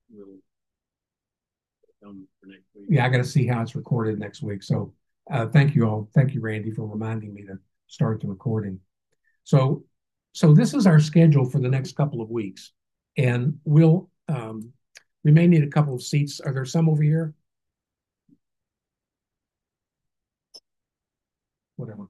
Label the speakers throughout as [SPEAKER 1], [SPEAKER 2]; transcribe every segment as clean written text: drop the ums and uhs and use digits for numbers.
[SPEAKER 1] we'll come for next week.
[SPEAKER 2] Yeah, I got to see how it's recorded next week. So thank you all. Thank you, Randy, for reminding me to start the recording. So, so this is our schedule for the next couple of weeks, and we may need a couple of seats. Are there some over here? Whatever.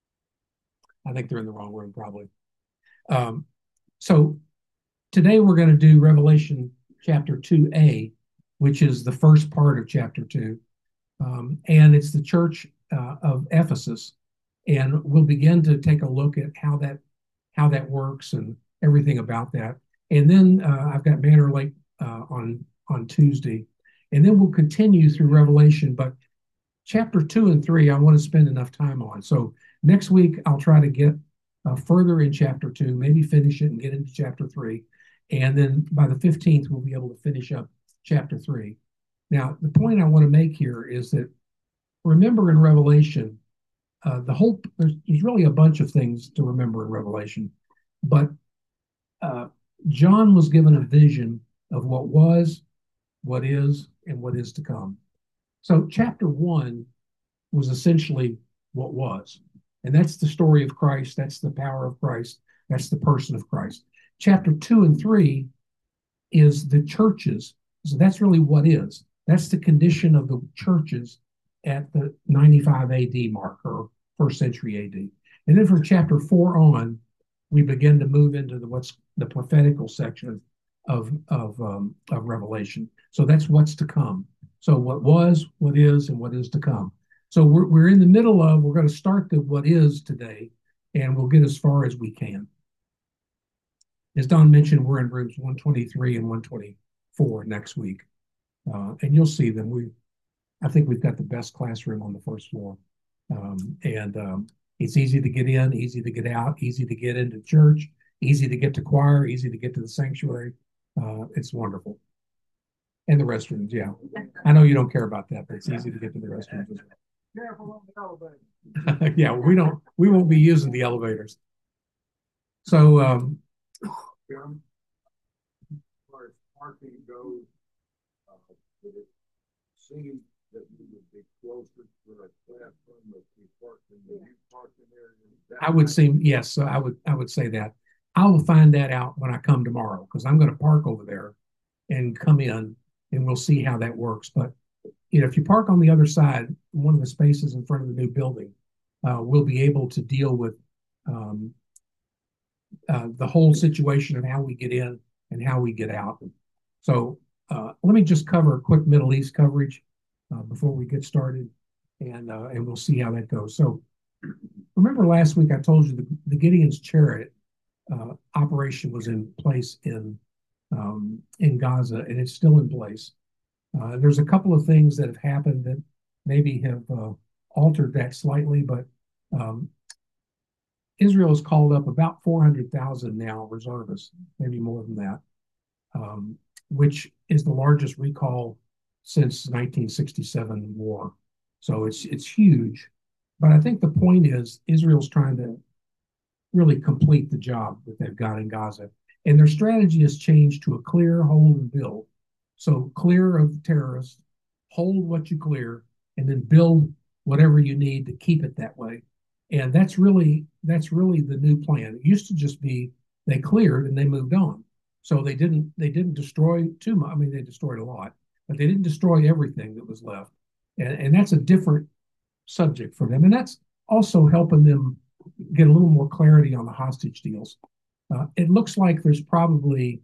[SPEAKER 2] I think they're in the wrong room, probably. Um, so today we're going to do Revelation chapter 2a, which is the first part of chapter 2. And it's the church of Ephesus. And we'll begin to take a look at how that works and everything about that. And then I've got Manor Lake on Tuesday, and then we'll continue through Revelation. But chapter 2 and 3, I want to spend enough time on. So next week I'll try to get further in chapter 2, maybe finish it and get into chapter 3, and then by the 15th we'll be able to finish up chapter 3. Now the point I want to make here is that remember in Revelation, there's really a bunch of things to remember in Revelation, but uh, John was given a vision of what was, what is, and what is to come. So chapter 1 was essentially what was, and that's the story of Christ. That's the power of Christ. That's the person of Christ. Chapter 2 and 3 is the churches. So that's really what is. That's the condition of the churches at the 95 AD mark or first century AD. And then from chapter 4 on, we begin to move into what's the prophetical section of Revelation. So that's what's to come. So what was, what is, and what is to come. So we're in the middle of, we're going to start the what is today, and we'll get as far as we can. As Don mentioned, we're in rooms 123 and 124 next week. And you'll see them. I think we've got the best classroom on the first floor. And it's easy to get in, easy to get out, easy to get into church, easy to get to choir, easy to get to the sanctuary. It's wonderful. And the restrooms, yeah. I know you don't care about that, but it's easy to get to the restrooms as well. Careful on the elevator. Yeah, we won't be using the elevators. So
[SPEAKER 1] Jim, as far as parking goes, would it seem that we would be closer to a classroom if we parked in the new parking area?
[SPEAKER 2] I would say yes. I would say that. I will find that out when I come tomorrow because I'm going to park over there and come in, and we'll see how that works. But if you park on the other side, one of the spaces in front of the new building, we'll be able to deal with um, the whole situation of how we get in and how we get out. So let me just cover a quick Middle East coverage before we get started, and we'll see how that goes. So remember last week I told you the Gideon's Chariot operation was in place in Gaza, and it's still in place. There's a couple of things that have happened that maybe have altered that slightly, but um, Israel has called up about 400,000 now reservists, maybe more than that, which is the largest recall since 1967 war. So it's huge. But I think the point is Israel's trying to really complete the job that they've got in Gaza. And their strategy has changed to a clear, hold, and build. So clear of terrorists, hold what you clear, and then build whatever you need to keep it that way. And that's really the new plan. It used to just be they cleared and they moved on. So they didn't destroy too much. I mean, they destroyed a lot, but they didn't destroy everything that was left. And that's a different subject for them. And that's also helping them get a little more clarity on the hostage deals. It looks like there's probably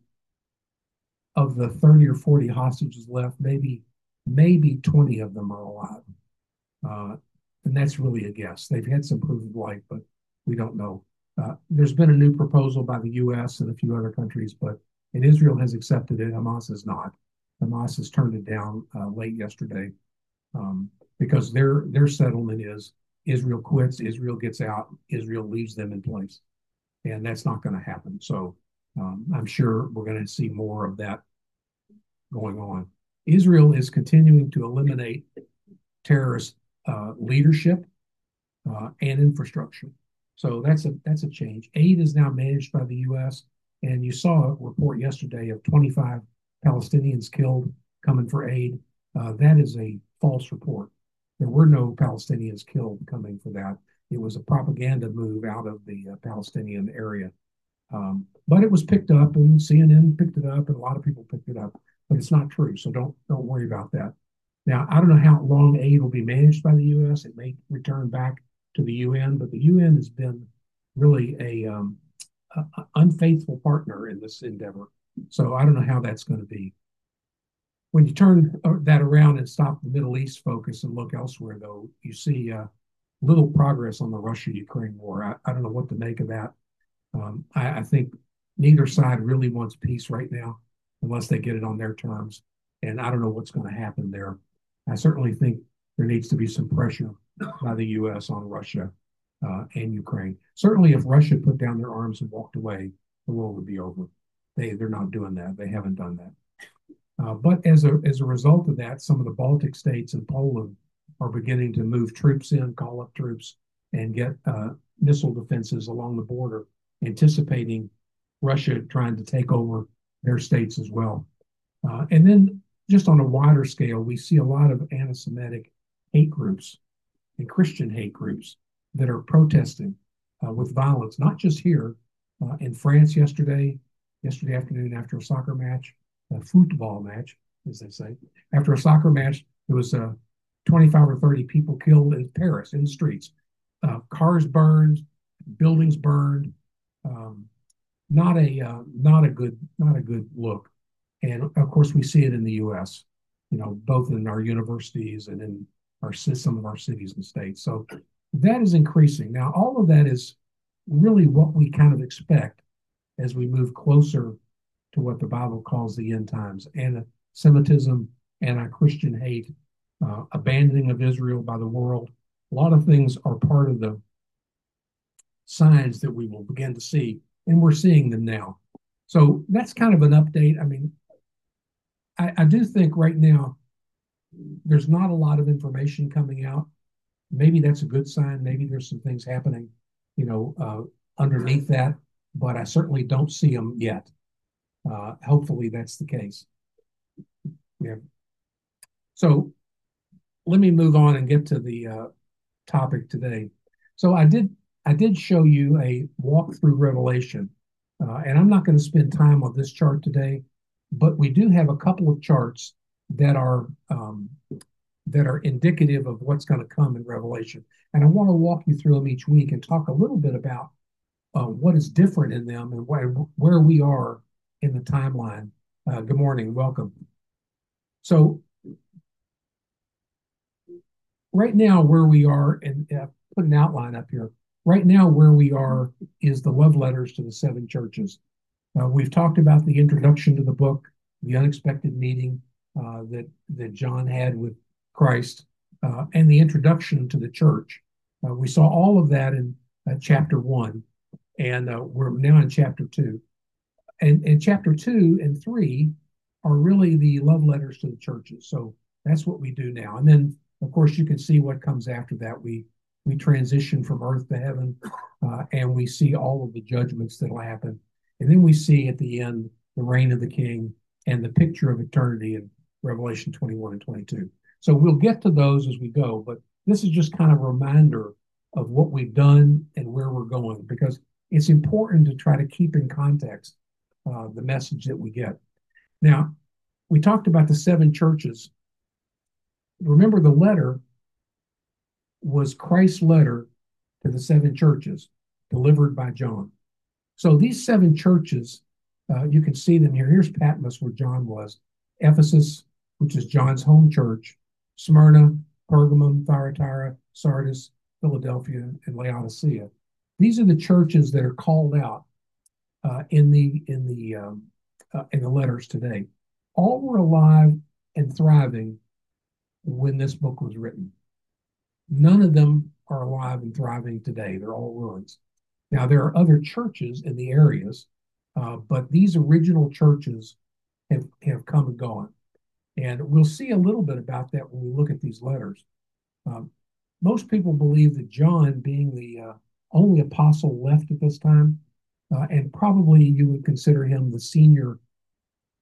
[SPEAKER 2] of the 30 or 40 hostages left, maybe 20 of them are alive. Uh, and that's really a guess. They've had some proof of life, but we don't know. There's been a new proposal by the U.S. and a few other countries, and Israel has accepted it. Hamas has not. Hamas has turned it down late yesterday because their settlement is Israel quits, Israel gets out, Israel leaves them in place, and that's not going to happen. So I'm sure we're going to see more of that going on. Israel is continuing to eliminate terrorist leadership and infrastructure. So that's a change. Aid is now managed by the U.S. And you saw a report yesterday of 25 Palestinians killed coming for aid. That is a false report. There were no Palestinians killed coming for that. It was a propaganda move out of the Palestinian area. But it was picked up, and CNN picked it up, and a lot of people picked it up. But it's not true, so don't worry about that. Now, I don't know how long aid will be managed by the U.S. It may return back to the UN, but the UN has been really a unfaithful partner in this endeavor. So I don't know how that's going to be. When you turn that around and stop the Middle East focus and look elsewhere, though, you see little progress on the Russia-Ukraine war. I don't know what to make of that. I think neither side really wants peace right now unless they get it on their terms. And I don't know what's going to happen there. I certainly think there needs to be some pressure by the U.S. on Russia and Ukraine. Certainly, if Russia put down their arms and walked away, the war would be over. They're not doing that. They haven't done that. But as a result of that, some of the Baltic states and Poland are beginning to move troops in, call up troops, and get missile defenses along the border, anticipating Russia trying to take over their states as well. And then just on a wider scale, we see a lot of anti-Semitic hate groups and Christian hate groups that are protesting with violence, not just here in France yesterday afternoon after a soccer match, a football match, as they say. After a soccer match, there was 25 or 30 people killed in Paris in the streets. Cars burned, buildings burned. Not a good look. And of course, we see it in the U.S. Both in our universities and in some of our cities and states. So that is increasing. Now, all of that is really what we kind of expect as we move closer to what the Bible calls the end times: anti-Semitism, anti-Christian hate, abandoning of Israel by the world. A lot of things are part of the signs that we will begin to see, and we're seeing them now. So that's kind of an update. I mean, I do think right now there's not a lot of information coming out. Maybe that's a good sign. Maybe there's some things happening, underneath that, but I certainly don't see them yet. Hopefully that's the case. Yeah. So let me move on and get to the topic today. So I did show you a walk through Revelation, and I'm not going to spend time on this chart today, but we do have a couple of charts that are indicative of what's going to come in Revelation, and I want to walk you through them each week and talk a little bit about what is different in them and where we are in the timeline. Good morning, welcome. So right now where we are, and put an outline up here, right now where we are is the love letters to the seven churches. We've talked about the introduction to the book, the unexpected meeting that John had with Christ, and the introduction to the church. We saw all of that in chapter 1, and we're now in chapter 2. And chapter 2 and 3 are really the love letters to the churches. So that's what we do now. And then, of course, you can see what comes after that. We transition from earth to heaven, and we see all of the judgments that will happen. And then we see at the end the reign of the King and the picture of eternity in Revelation 21 and 22. So we'll get to those as we go, but this is just kind of a reminder of what we've done and where we're going, because it's important to try to keep in context the message that we get. Now, we talked about the seven churches. Remember, the letter was Christ's letter to the seven churches delivered by John. So these seven churches, you can see them here. Here's Patmos, where John was. Ephesus, which is John's home church. Smyrna, Pergamum, Thyatira, Sardis, Philadelphia, and Laodicea. These are the churches that are called out in the letters today. All were alive and thriving when this book was written. None of them are alive and thriving today. They're all ruins. Now, there are other churches in the areas, but these original churches have come and gone. And we'll see a little bit about that when we look at these letters. Most people believe that John, being the only apostle left at this time, and probably you would consider him the senior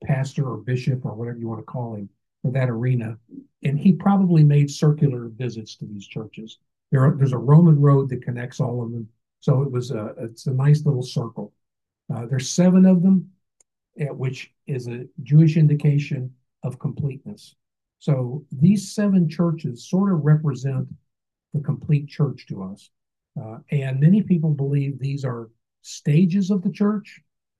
[SPEAKER 2] pastor or bishop or whatever you want to call him for that arena. And he probably made circular visits to these churches. There's a Roman road that connects all of them. So it's a nice little circle. There's 7 of them, which is a Jewish indication of completeness. So these 7 churches sort of represent the complete church to us. And many people believe these are stages of the church.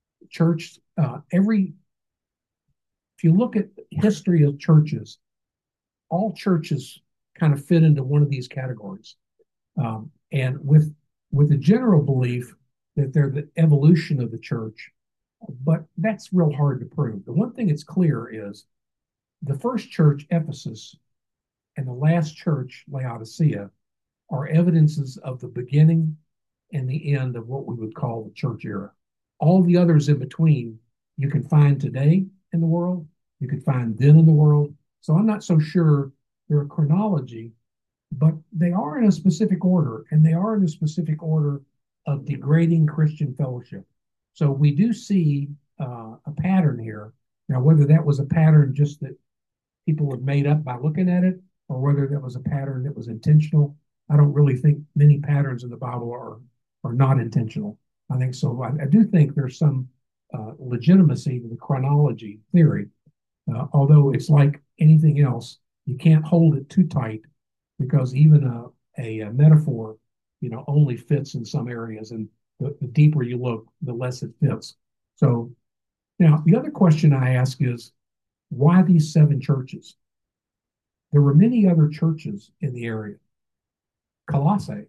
[SPEAKER 2] If you look at history of churches, all churches kind of fit into one of these categories. And with the general belief that they're the evolution of the church, but that's real hard to prove. The one thing that's clear is the first church, Ephesus, and the last church, Laodicea, are evidences of the beginning and the end of what we would call the church era. All the others in between you can find today in the world, you could find then in the world. So I'm not so sure they're a chronology, but they are in a specific order, and they are in a specific order of degrading Christian fellowship. So we do see a pattern here. Now, whether that was a pattern just that people had made up by looking at it, or whether that was a pattern that was intentional, I don't really think many patterns in the Bible are not intentional. I think so. I do think there's some legitimacy to the chronology theory, although it's like anything else, you can't hold it too tight because even a metaphor, only fits in some areas, and the deeper you look, the less it fits. So now the other question I ask is, why these 7 churches? There were many other churches in the area. Colossae,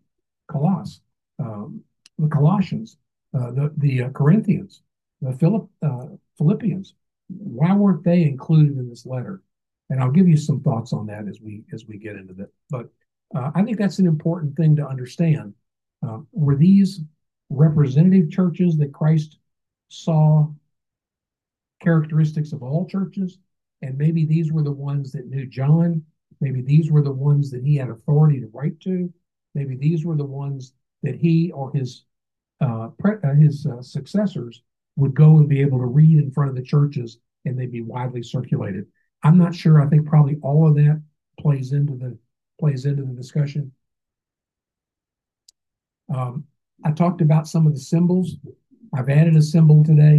[SPEAKER 2] the Colossians, the Corinthians, the Philippians. Why weren't they included in this letter? And I'll give you some thoughts on that as we get into that. But I think that's an important thing to understand. Were these representative churches that Christ saw characteristics of all churches? And maybe these were the ones that knew John. Maybe these were the ones that he had authority to write to. Maybe these were the ones that he or his successors would go and be able to read in front of the churches, and they'd be widely circulated. I'm not sure. I think probably all of that plays into the discussion. I talked about some of the symbols. I've added a symbol today.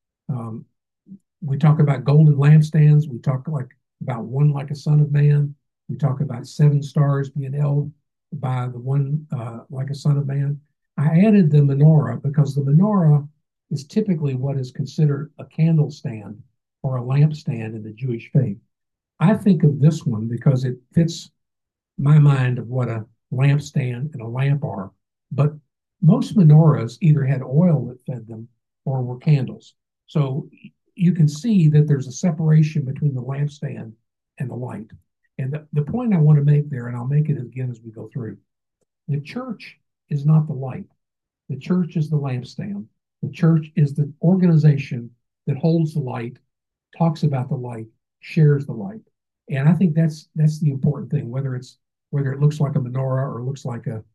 [SPEAKER 2] We talk about golden lampstands. We talk about one like a son of man. We talk about 7 stars being held by the one like a son of man. I added the menorah because the menorah is typically what is considered a candle stand or a lampstand in the Jewish faith. I think of this one because it fits my mind of what a lampstand and a lamp are. But most menorahs either had oil that fed them or were candles. So you can see that there's a separation between the lampstand and the light. And the point I want to make there, and I'll make it again as we go through, the church is not the light. The church is the lampstand. The church is the organization that holds the light, talks about the light, shares the light. And I think that's the important thing, whether it looks like a menorah or looks like a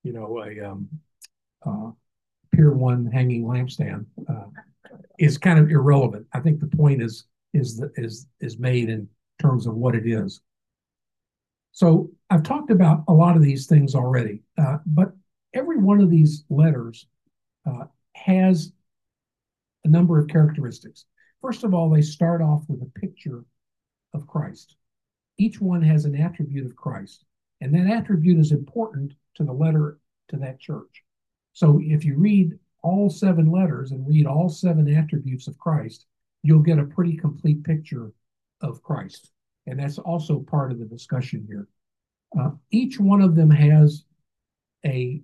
[SPEAKER 2] Pier 1 hanging lampstand, is kind of irrelevant. I think the point is made in terms of what it is. So I've talked about a lot of these things already, but every one of these letters has a number of characteristics. First of all, they start off with a picture of Christ. Each one has an attribute of Christ, and that attribute is important to the letter to that church. So if you read all 7 letters and read all 7 attributes of Christ, you'll get a pretty complete picture of Christ. And that's also part of the discussion here. Each one of them has a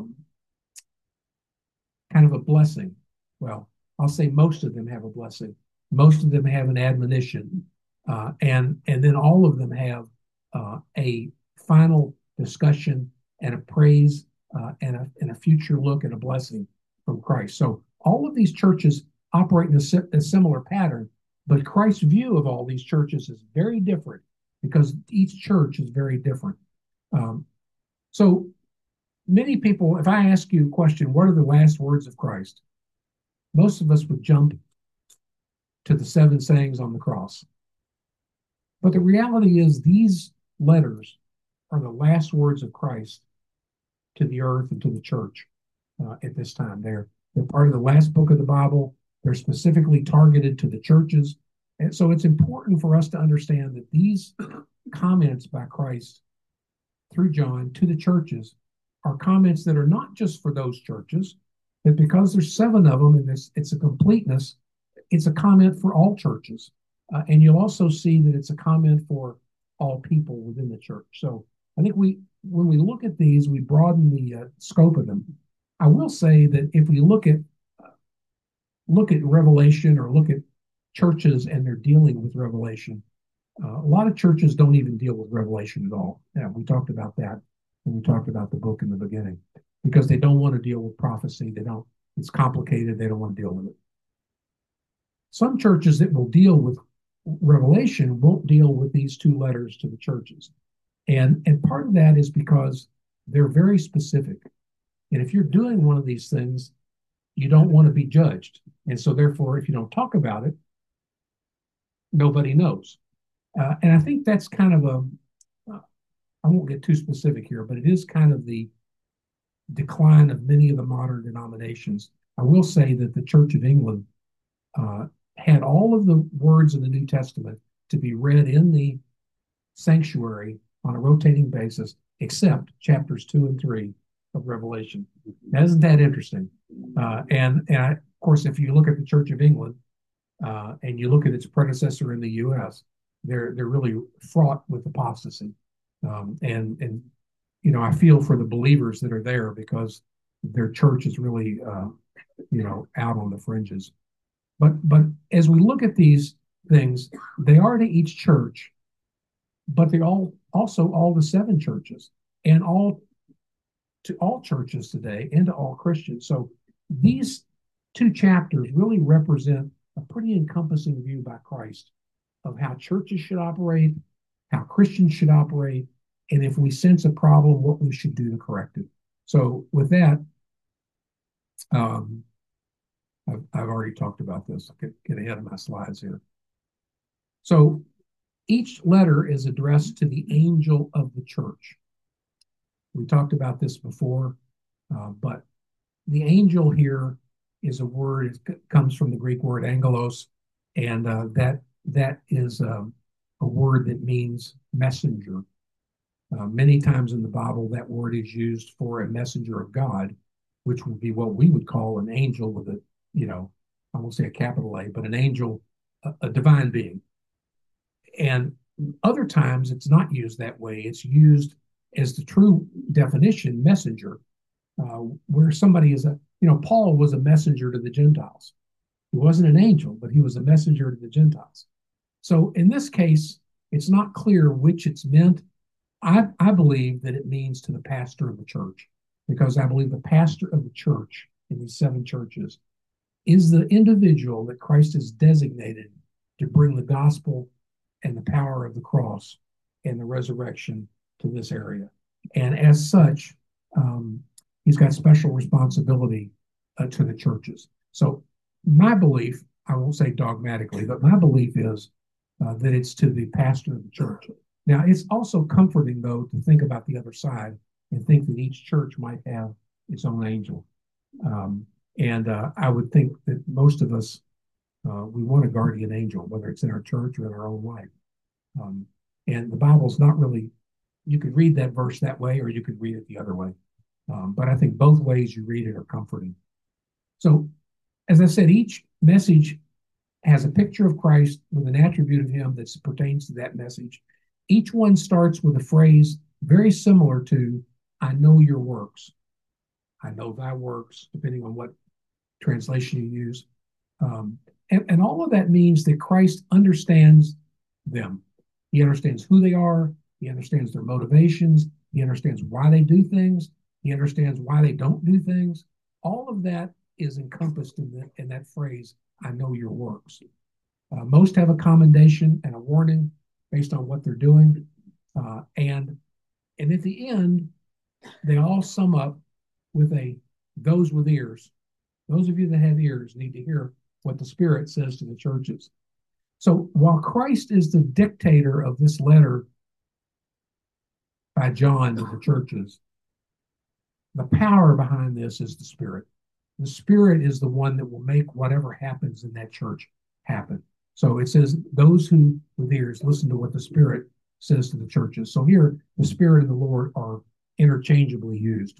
[SPEAKER 2] kind of a blessing. Well, I'll say most of them have a blessing. Most of them have an admonition. And then all of them have a final discussion and a praise and a future look and a blessing from Christ. So all of these churches operate in a similar pattern, but Christ's view of all these churches is very different because each church is very different. So many people, if I ask you a question, what are the last words of Christ? Most of us would jump to the seven sayings on the cross. But the reality is, these letters are the last words of Christ to the earth and to the church at this time. They're part of the last book of the Bible. They're specifically targeted to the churches. And so it's important for us to understand that these comments by Christ through John to the churches are comments that are not just for those churches, but because there's seven of them and it's a completeness, it's a comment for all churches. And you'll also see that it's a comment for all people within the church. So I think when we look at these, we broaden the scope of them. I will say that if we look at Revelation or look at churches and they're dealing with Revelation, a lot of churches don't even deal with Revelation at all. Yeah, we talked about that when we talked about the book in the beginning, because they don't want to deal with prophecy. It's complicated. They don't want to deal with it. Some churches that will deal with Revelation won't deal with these two letters to the churches. And part of that is because they're very specific. And if you're doing one of these things, you don't want to be judged. And so therefore, if you don't talk about it, nobody knows. And I think that's kind of I won't get too specific here, but it is kind of the decline of many of the modern denominations. I will say that the Church of England had all of the words of the New Testament to be read in the sanctuary on a rotating basis, except chapters 2 and 3 of Revelation. Now, isn't that interesting? Of course, if you look at the Church of England and you look at its predecessor in the U.S., they're really fraught with apostasy. And I feel for the believers that are there because their church is really out on the fringes. But as we look at these things, they are to each church, but they also all the seven churches and to all churches today and to all Christians. So these two chapters really represent a pretty encompassing view by Christ of how churches should operate, how Christians should operate, and if we sense a problem, what we should do to correct it. So with that, I've already talked about this. I'll get ahead of my slides here. So each letter is addressed to the angel of the church. We talked about this before, but the angel here is a word, it comes from the Greek word angelos, and that is a word that means messenger. Many times in the Bible, that word is used for a messenger of God, which would be what we would call an angel with a, I won't say a capital A, but an angel, a divine being. And other times it's not used that way. It's used as the true definition, messenger, where somebody is Paul was a messenger to the Gentiles. He wasn't an angel, but he was a messenger to the Gentiles. So in this case, it's not clear which it's meant. I believe that it means to the pastor of the church, because I believe the pastor of the church in these seven churches is the individual that Christ has designated to bring the gospel and the power of the cross and the resurrection to this area. And as such, he's got special responsibility to the churches. So my belief, I won't say dogmatically, but my belief is that it's to the pastor of the church. Now, it's also comforting, though, to think about the other side and think that each church might have its own angel. I would think that most of us, we want a guardian angel, whether it's in our church or in our own life. And the Bible's not really, you could read that verse that way or you could read it the other way. But I think both ways you read it are comforting. So, as I said, each message has a picture of Christ with an attribute of him that pertains to that message. Each one starts with a phrase very similar to, I know your works. I know thy works, depending on what translation you use. And all of that means that Christ understands them. He understands who they are. He understands their motivations. He understands why they do things. He understands why they don't do things. All of that is encompassed in that phrase, I know your works. Most have a commendation and a warning based on what they're doing. And at the end, they all sum up with those with ears. Those of you that have ears need to hear what the Spirit says to the churches. So while Christ is the dictator of this letter by John to the churches, the power behind this is the Spirit. The Spirit is the one that will make whatever happens in that church happen. So it says, those who with ears listen to what the Spirit says to the churches. So here, the Spirit and the Lord are interchangeably used.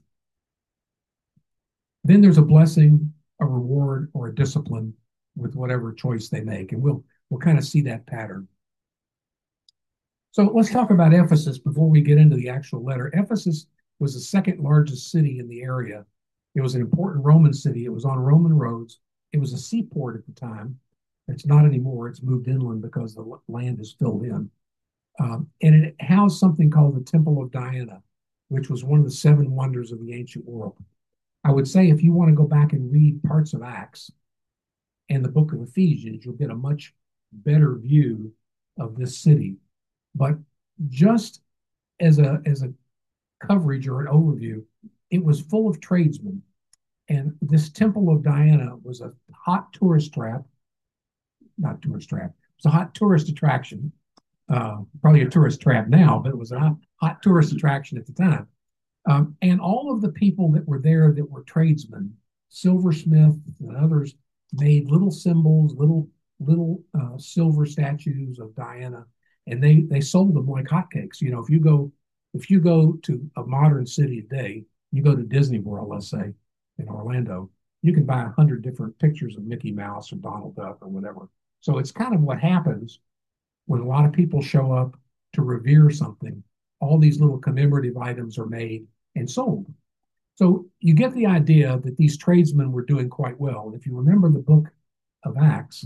[SPEAKER 2] Then there's a blessing, a reward, or a discipline with whatever choice they make. And we'll kind of see that pattern. So let's talk about Ephesus before we get into the actual letter. Ephesus was the second largest city in the area. It was an important Roman city. It was on Roman roads. It was a seaport at the time. It's not anymore. It's moved inland because the land is filled in. And it housed something called the Temple of Diana, which was one of the seven wonders of the ancient world. I would say if you want to go back and read parts of Acts and the book of Ephesians, you'll get a much better view of this city. But just as a coverage or an overview, it was full of tradesmen. And this Temple of Diana was a hot tourist trap. Not tourist trap. It was a hot tourist attraction. Probably a tourist trap now, but it was a hot tourist attraction at the time. And all of the people that were there that were tradesmen, silversmith and others, made little symbols, little silver statues of Diana, and they sold them like hotcakes. You know, if you go to a modern city today, you go to Disney World, let's say, in Orlando, you can buy 100 different pictures of Mickey Mouse or Donald Duck or whatever. So it's kind of what happens when a lot of people show up to revere something. All these little commemorative items are made and sold. So you get the idea that these tradesmen were doing quite well. If you remember the book of Acts,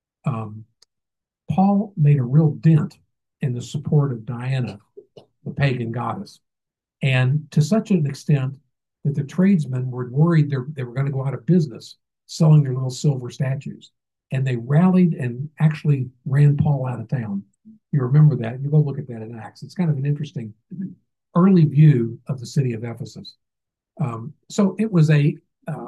[SPEAKER 2] Paul made a real dent in the support of Diana, the pagan goddess, and to such an extent that the tradesmen were worried they were going to go out of business selling their little silver statues. And they rallied and actually ran Paul out of town. You remember that. You go look at that in Acts. It's kind of an interesting early view of the city of Ephesus. So it was a,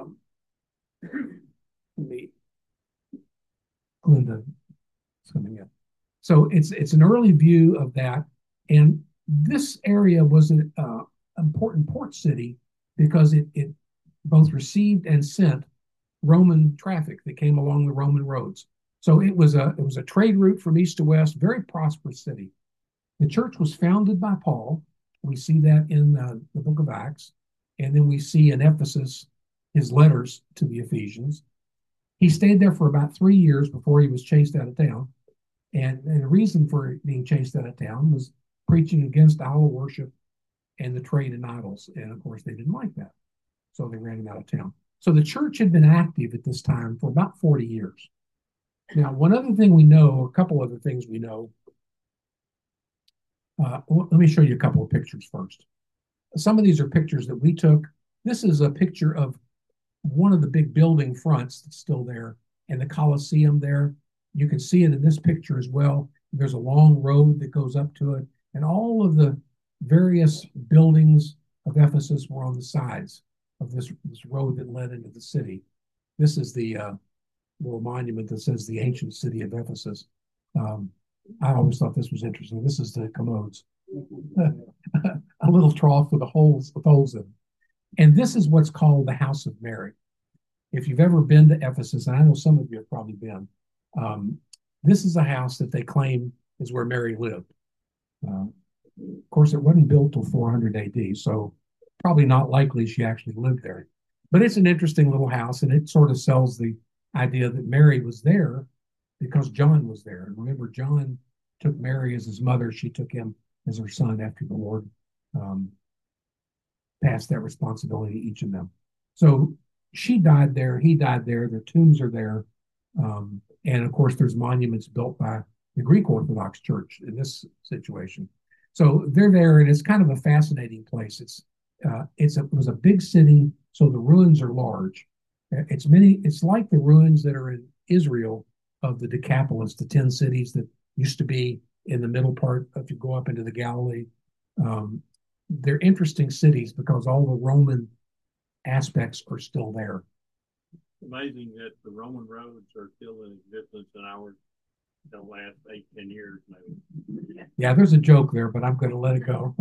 [SPEAKER 2] Linda is coming in. So it's an early view of that. And this area was an important port city because it both received and sent Roman traffic that came along the Roman roads. So it was a trade route from east to west, very prosperous city. The church was founded by Paul. We see that in the book of Acts. And then we see in Ephesus his letters to the Ephesians. He stayed there for about 3 years before he was chased out of town. And the reason for being chased out of town was preaching against idol worship and the trade in idols. And of course, they didn't like that. So they ran him out of town. So the church had been active at this time for about 40 years. Now, one other thing we know, a couple other things we know. Let me show you a couple of pictures first. Some of these are pictures that we took. This is a picture of one of the big building fronts that's still there, and the Colosseum there. You can see it in this picture as well. There's a long road that goes up to it, and all of the various buildings of Ephesus were on the sides of this road that led into the city. This is the little monument that says the ancient city of Ephesus. I always thought this was interesting. This is the commodes. A little trough with holes in it. And this is what's called the House of Mary. If you've ever been to Ephesus, and I know some of you have probably been, this is a house that they claim is where Mary lived. Of course, it wasn't built till 400 AD, so probably not likely she actually lived there. But it's an interesting little house, and it sort of sells the idea that Mary was there because John was there. And remember, John took Mary as his mother. She took him as her son after the Lord passed that responsibility to each of them. So she died there. He died there. Their tombs are there. And of course, there's monuments built by the Greek Orthodox Church in this situation. So they're there, and it's kind of a fascinating place. It was a big city, so the ruins are large. It's like the ruins that are in Israel of the Decapolis, the 10 cities that used to be in the middle part if you go up into the Galilee. They're interesting cities because all the Roman aspects are still there.
[SPEAKER 3] Amazing that the Roman roads are still in existence and ours don't last 8, 10 years maybe.
[SPEAKER 2] Yeah, there's a joke there, but I'm going to let it go.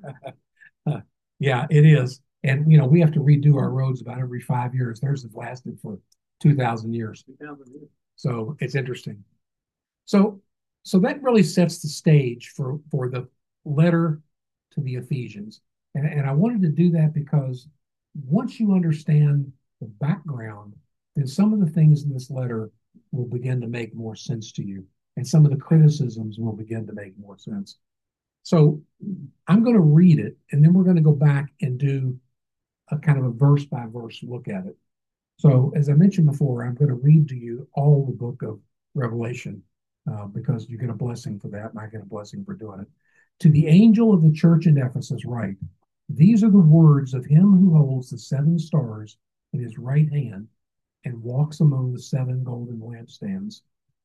[SPEAKER 2] Yeah, it is. And, we have to redo our roads about every 5 years. Theirs have lasted for 2,000 years.
[SPEAKER 3] 2000 years.
[SPEAKER 2] So it's interesting. So, so that really sets the stage for the letter to the Ephesians. And I wanted to do that because once you understand the background, then some of the things in this letter will begin to make more sense to you. And some of the criticisms will begin to make more sense. So I'm going to read it, and then we're going to go back and do a kind of a verse by verse look at it. So, as I mentioned before, I'm going to read to you all the book of Revelation because you get a blessing for that, and I get a blessing for doing it. To the angel of the church in Ephesus, write, these are the words of him who holds the 7 stars in his right hand and walks among the 7 golden lampstands.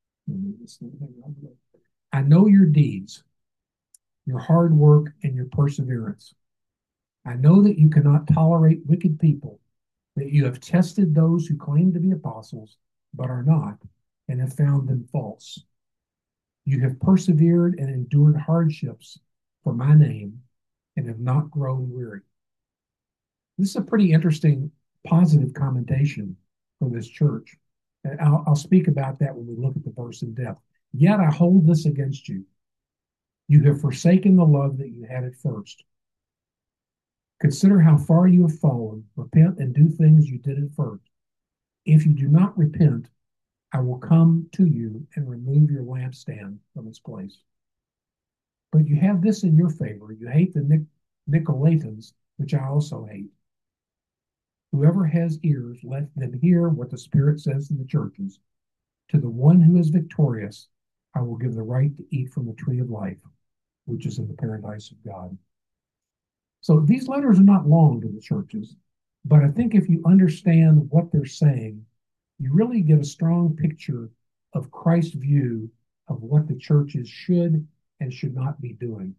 [SPEAKER 2] I know your deeds, your hard work, and your perseverance. I know that you cannot tolerate wicked people, that you have tested those who claim to be apostles, but are not, and have found them false. You have persevered and endured hardships for my name and have not grown weary. This is a pretty interesting, positive commentation for this church. And I'll speak about that when we look at the verse in depth. Yet I hold this against you. You have forsaken the love that you had at first. Consider how far you have fallen. Repent and do things you did at first. If you do not repent, I will come to you and remove your lampstand from its place. But you have this in your favor. You hate the Nicolaitans, which I also hate. Whoever has ears, let them hear what the Spirit says to the churches. To the one who is victorious, I will give the right to eat from the tree of life, which is in the paradise of God. So these letters are not long to the churches, but I think if you understand what they're saying, you really get a strong picture of Christ's view of what the churches should and should not be doing.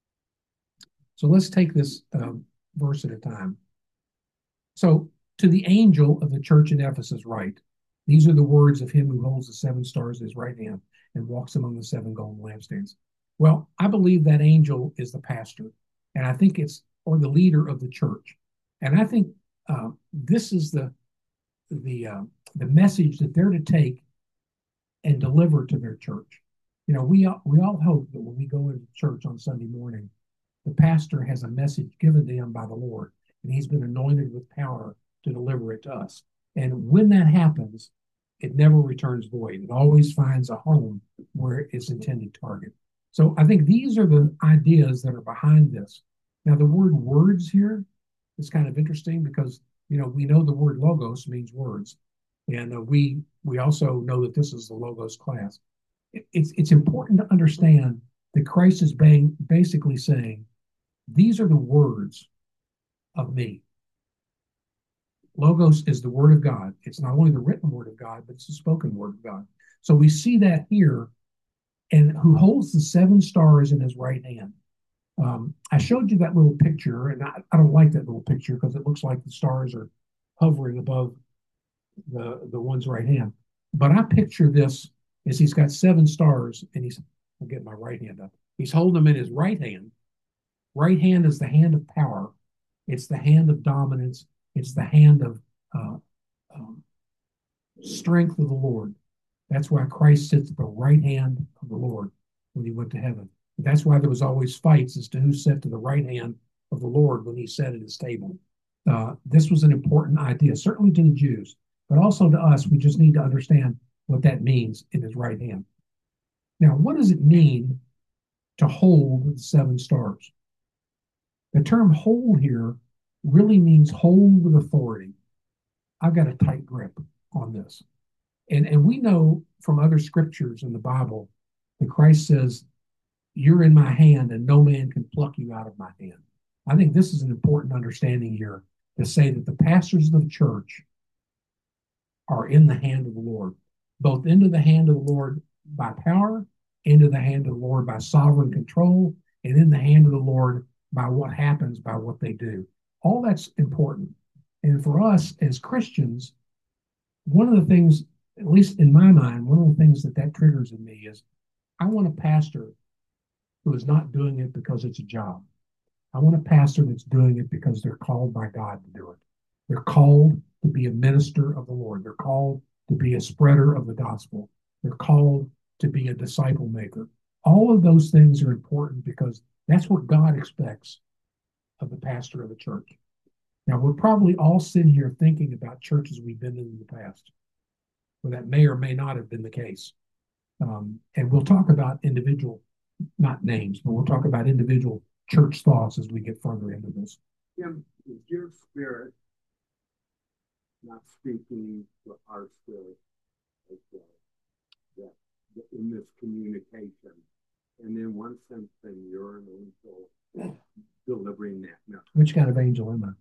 [SPEAKER 2] So let's take this verse at a time. So, to the angel of the church in Ephesus, write, these are the words of him who holds the 7 stars in his right hand and walks among the 7 golden lampstands. Well, I believe that angel is the pastor, and I think it's, or the leader of the church. And I think this is the message that they're to take and deliver to their church. We all hope that when we go into church on Sunday morning, the pastor has a message given to him by the Lord, and he's been anointed with power to deliver it to us. And when that happens, it never returns void. It always finds a home where it's intended target. So I think these are the ideas that are behind this. Now, the word words here is kind of interesting because, we know the word logos means words. And we also know that this is the logos class. It's important to understand that Christ is basically saying, these are the words of me. Logos is the word of God. It's not only the written word of God, but it's the spoken word of God. So we see that here, and who holds the 7 stars in his right hand. I showed you that little picture, and I don't like that little picture because it looks like the stars are hovering above the one's right hand. But I picture this as he's got 7 stars, and I'll get my right hand up. He's holding them in his right hand. Right hand is the hand of power. It's the hand of dominance. It's the hand of strength of the Lord. That's why Christ sits at the right hand of the Lord when he went to heaven. That's why there was always fights as to who sat to the right hand of the Lord when he sat at his table. This was an important idea, certainly to the Jews, but also to us. We just need to understand what that means in his right hand. Now, what does it mean to hold the 7 stars? The term hold here really means hold with authority. I've got a tight grip on this. And we know from other scriptures in the Bible that Christ says, you're in my hand and no man can pluck you out of my hand. I think this is an important understanding here to say that the pastors of the church are in the hand of the Lord, both into the hand of the Lord by power, into the hand of the Lord by sovereign control, and in the hand of the Lord by what happens, by what they do. All that's important. And for us as Christians, one of the things, at least in my mind, one of the things that triggers in me is I want a pastor who is not doing it because it's a job. I want a pastor that's doing it because they're called by God to do it. They're called to be a minister of the Lord. They're called to be a spreader of the gospel. They're called to be a disciple maker. All of those things are important because that's what God expects of the pastor of the church. Now, we're probably all sitting here thinking about churches we've been in the past, where that may or may not have been the case. And we'll talk about individual, not names, but we'll talk about individual church thoughts as we get further into this.
[SPEAKER 1] Tim, is your spirit not speaking to our spirit as well? That in this communication, and in one sense, then you're an angel delivering that message.
[SPEAKER 2] Which kind of angel am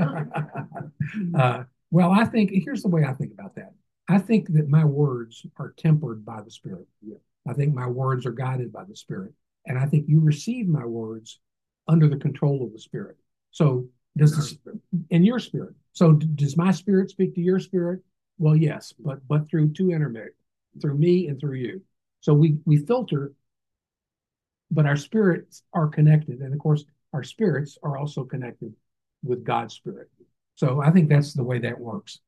[SPEAKER 2] I? Well, I think here's the way I think about that. I think that my words are tempered by the Spirit.
[SPEAKER 1] Yeah.
[SPEAKER 2] I think my words are guided by the Spirit. And I think you receive my words under the control of the Spirit. So in your spirit. So does my spirit speak to your spirit? Well, yes, but through two intermix, through me and through you. So we filter, but our spirits are connected. And of course, our spirits are also connected with God's Spirit. So I think that's the way that works.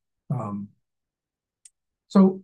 [SPEAKER 2] So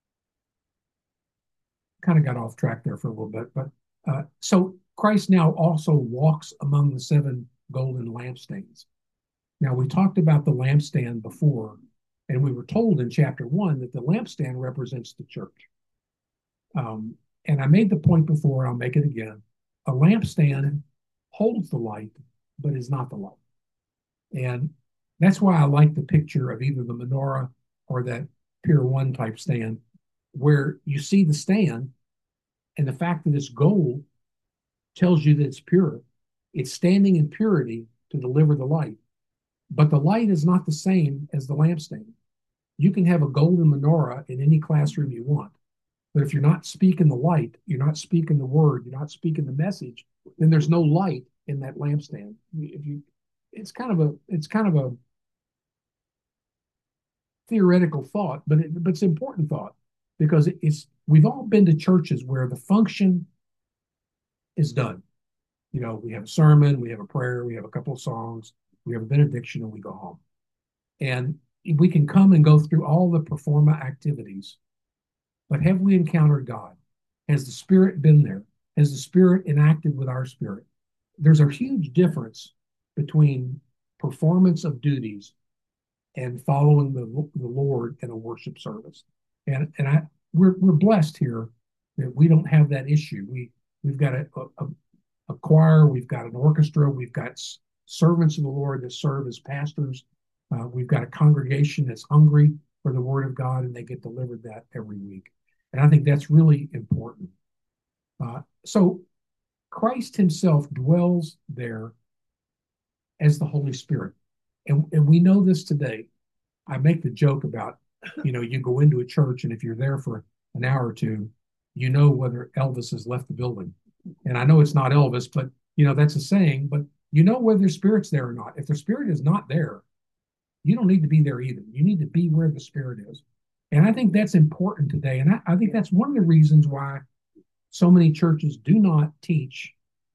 [SPEAKER 2] kind of got off track there for a little bit, but so Christ now also walks among the seven golden lampstands. Now, we talked about the lampstand before, and we were told in chapter 1 that the lampstand represents the church. And I made the point before, I'll make it again. A lampstand holds the light, but is not the light. And that's why I like the picture of either the menorah or that Pier 1 type stand, where you see the stand, and the fact that it's gold tells you that it's pure. It's standing in purity to deliver the light. But the light is not the same as the lampstand. You can have a golden menorah in any classroom you want. But if you're not speaking the light, you're not speaking the word, you're not speaking the message, then there's no light in that lampstand. It's kind of a theoretical thought, but it's an important thought because we've all been to churches where the function is done. You know, we have a sermon, we have a prayer, we have a couple of songs, we have a benediction, and we go home. And we can come and go through all the pro forma activities, but have we encountered God? Has the Spirit been there? Has the Spirit enacted with our spirit? There's a huge difference between performance of duties and following the Lord in a worship service. And we're blessed here that we don't have that issue. We've got a choir, we've got an orchestra, we've got servants of the Lord that serve as pastors. We've got a congregation that's hungry for the Word of God, and they get delivered that every week. And I think that's really important. So Christ himself dwells there as the Holy Spirit. And we know this today. I make the joke about, you go into a church, and if you're there for an hour or two, you know whether Elvis has left the building. And I know it's not Elvis, but, that's a saying, but you know whether the Spirit's there or not. If the Spirit is not there, you don't need to be there either. You need to be where the Spirit is. And I think that's important today. And I think that's one of the reasons why so many churches do not teach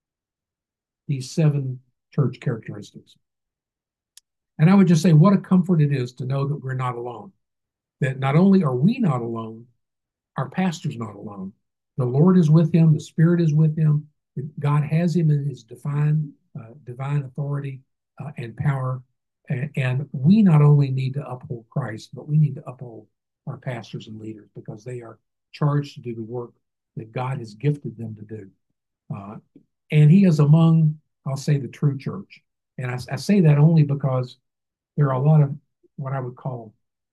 [SPEAKER 2] these 7 church characteristics. And I would just say what a comfort it is to know that we're not alone. That not only are we not alone, our pastor's not alone. The Lord is with him. The Spirit is with him. God has him in his divine authority and power. And we not only need to uphold Christ, but we need to uphold our pastors and leaders because they are charged to do the work that God has gifted them to do. And he is among, I'll say, the true church. And I say that only because there are a lot of what I would call,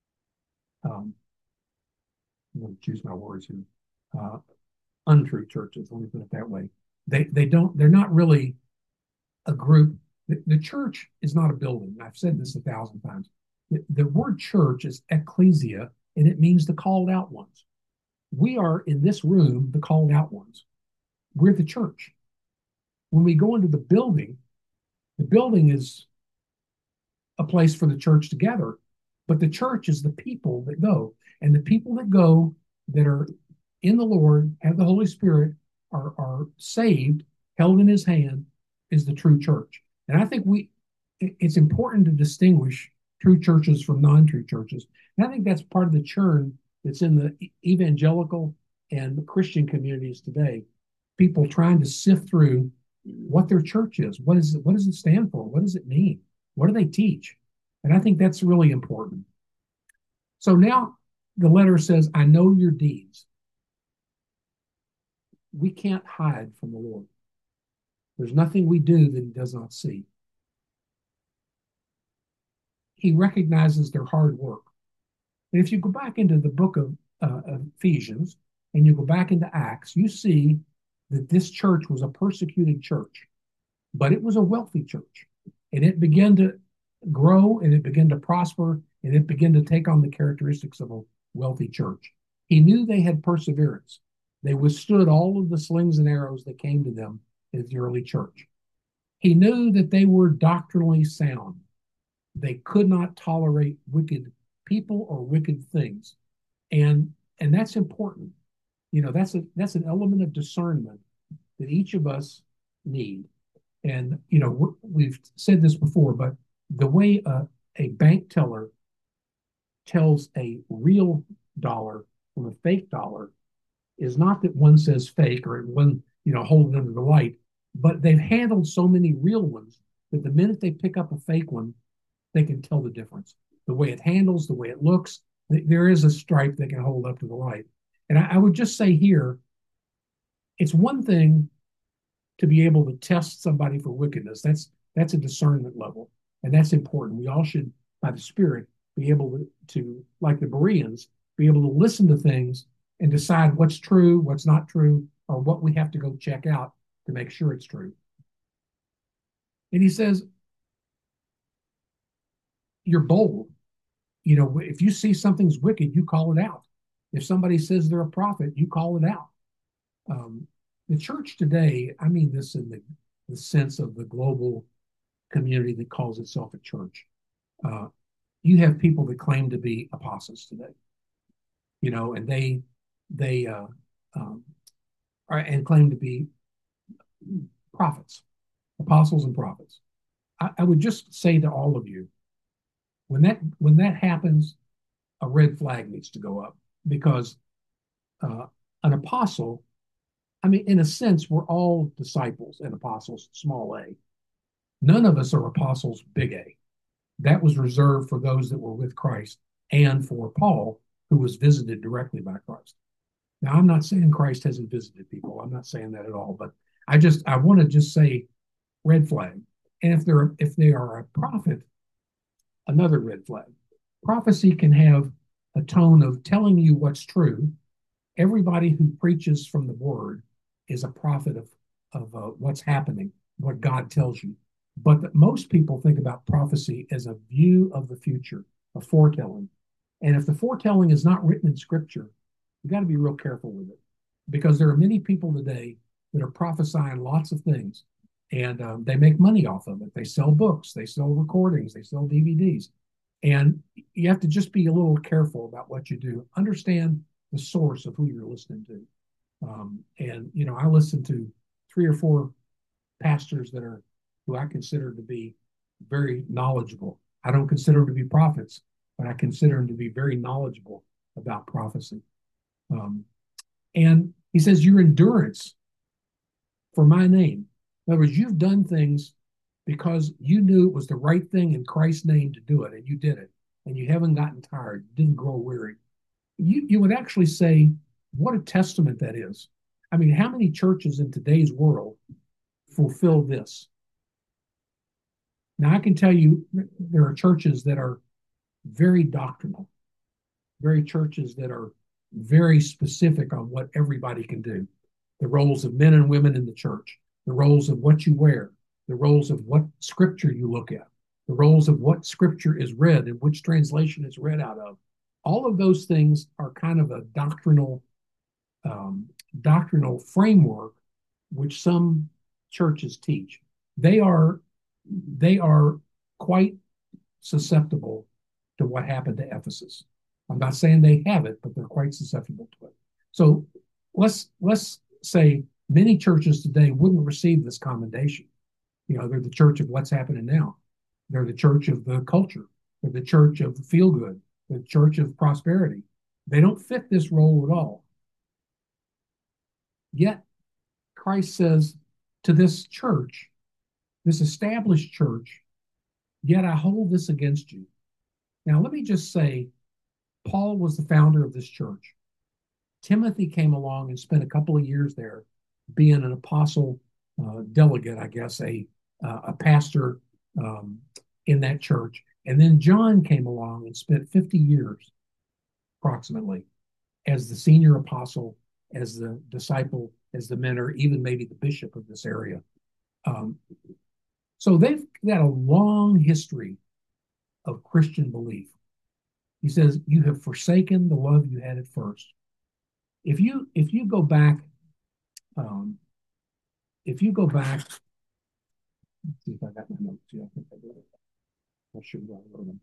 [SPEAKER 2] I'm going to choose my words here, untrue churches. Let me put it that way. They're not really a group. The church is not a building. I've said this 1,000 times. The word church is ecclesia, and it means the called out ones. We are in this room, the called out ones. We're the church. When we go into the building is a place for the church to gather, But the church is the people that go. And the people that go that are in the Lord, have the Holy Spirit, are saved, held in his hand, is the true church. And I think it's important to distinguish true churches from non-true churches. And I think that's part of the churn that's in the evangelical and Christian communities today. People trying to sift through what their church is. What does it stand for? What does it mean? What do they teach? And I think that's really important. So now the letter says, I know your deeds. We can't hide from the Lord. There's nothing we do that he does not see. He recognizes their hard work. And if you go back into the book of Ephesians and you go back into Acts, you see that this church was a persecuted church, but it was a wealthy church. And it began to grow and it began to prosper and it began to take on the characteristics of a wealthy church. He knew they had perseverance. They withstood all of the slings and arrows that came to them in the early church. He knew that they were doctrinally sound. They could not tolerate wicked people or wicked things. And that's important. You know, that's an element of discernment that each of us need. And, you know, we've said this before, but the way a bank teller tells a real dollar from a fake dollar is not that one says fake or one, you know, hold it under the light, but they've handled so many real ones that the minute they pick up a fake one, they can tell the difference. The way it handles, the way it looks, there is a stripe they can hold up to the light. And I would just say here, it's one thing to be able to test somebody for wickedness. That's a discernment level, and that's important. We all should, by the Spirit, be able to, like the Bereans, be able to listen to things and decide what's true, what's not true, or what we have to go check out to make sure it's true. And he says, you're bold. You know, if you see something's wicked, you call it out. If somebody says they're a prophet, you call it out. The church today, I mean this in the sense of the global community that calls itself a church. You have people that claim to be apostles today, you know, and they are and claim to be prophets, apostles and prophets. I would just say to all of you, when that happens, a red flag needs to go up, because an apostle, I mean, in a sense, we're all disciples and apostles, small a. None of us are apostles, big A. That was reserved for those that were with Christ and for Paul, who was visited directly by Christ. Now, I'm not saying Christ hasn't visited people. I'm not saying that at all. But I want to just say red flag. And if they are a prophet, another red flag. Prophecy can have a tone of telling you what's true. Everybody who preaches from the word is a prophet of what's happening, what God tells you. But most people think about prophecy as a view of the future, a foretelling. And if the foretelling is not written in Scripture, you got to be real careful with it, because there are many people today that are prophesying lots of things, and they make money off of it. They sell books, they sell recordings, they sell DVDs. And you have to just be a little careful about what you do. Understand the source of who you're listening to. And, you know, I listen to 3 or 4 pastors who I consider to be very knowledgeable. I don't consider them to be prophets, but I consider them to be very knowledgeable about prophecy. And he says, your endurance for my name. In other words, you've done things because you knew it was the right thing in Christ's name to do it, and you did it. And you haven't gotten tired, didn't grow weary. You would actually say, what a testament that is. I mean, how many churches in today's world fulfill this? Now, I can tell you there are churches that are very doctrinal, very churches that are very specific on what everybody can do. The roles of men and women in the church, the roles of what you wear, the roles of what scripture you look at, the roles of what scripture is read and which translation is read out of. All of those things are kind of a doctrinal framework which some churches teach. They are quite susceptible to what happened to Ephesus. I'm not saying they have it, but they're quite susceptible to it. So let's say many churches today wouldn't receive this commendation. They're the church of what's happening now. They're the church of the culture. They're the church of the feel good, the church of prosperity. They don't fit this role at all. Yet Christ says to this church, this established church, yet I hold this against you. Now, let me just say, Paul was the founder of this church. Timothy came along and spent a couple of years there being an apostle delegate, I guess, a pastor in that church. And then John came along and spent 50 years approximately as the senior apostle, as the disciple, as the mentor, even maybe the bishop of this area. So they've got a long history of Christian belief. He says, you have forsaken the love you had at first. If you go back, let's see if I got my notes here. I think I did. I should write them.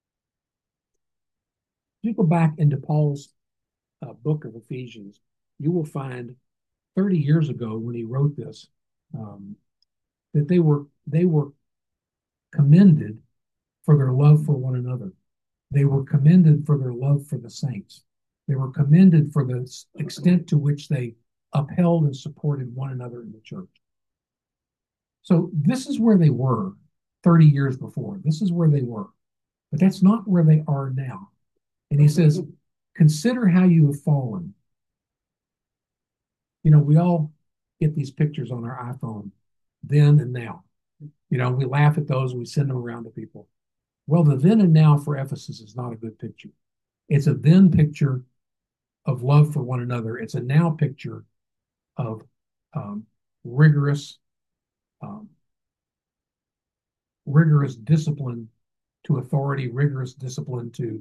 [SPEAKER 2] If you go back into Paul's book of Ephesians, you will find 30 years ago when he wrote this, that they were commended for their love for one another. They were commended for their love for the saints. They were commended for the extent to which they upheld and supported one another in the church. So this is where they were 30 years before. This is where they were. But that's not where they are now. And he says, consider how you have fallen. We all get these pictures on our iPhone, then and now. We laugh at those and we send them around to people. Well, the then and now for Ephesus is not a good picture. It's a then picture of love for one another. It's a now picture of rigorous discipline to authority, rigorous discipline to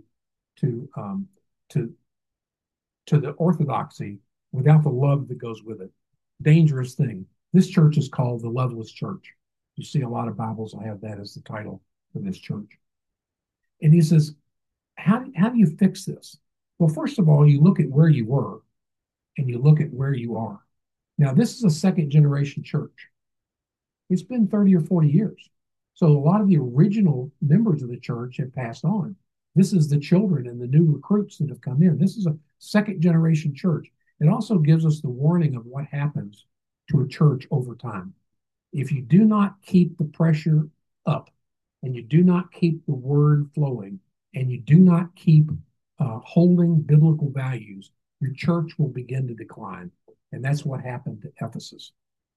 [SPEAKER 2] the orthodoxy without the love that goes with it. Dangerous thing. This church is called the Loveless Church. You see a lot of Bibles will have that as the title for this church. And he says, how do you fix this? Well, first of all, you look at where you were and you look at where you are. Now, this is a second generation church. It's been 30 or 40 years. So a lot of the original members of the church have passed on. This is the children and the new recruits that have come in. This is a second generation church. It also gives us the warning of what happens to a church over time. If you do not keep the pressure up, and you do not keep the word flowing, and you do not keep holding biblical values, your church will begin to decline. And that's what happened to Ephesus.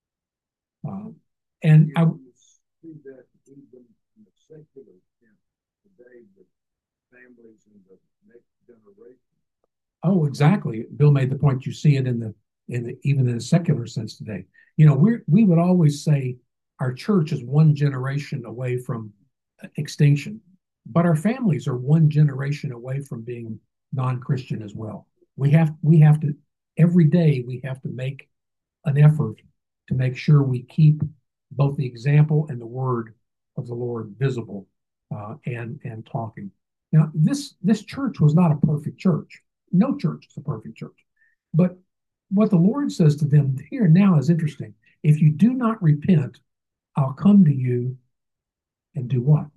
[SPEAKER 2] And I
[SPEAKER 1] see that even in the secular sense today, the families in the next generation.
[SPEAKER 2] Oh, exactly. Bill made the point. You see it even in a secular sense today. We would always say our church is one generation away from extinction, but our families are one generation away from being non-Christian as well. We have to every day we have to make an effort to make sure we keep both the example and the word of the Lord visible and talking. Now, this church was not a perfect church. No church is a perfect church. But what the Lord says to them here now is interesting. If you do not repent, I'll come to you and do what?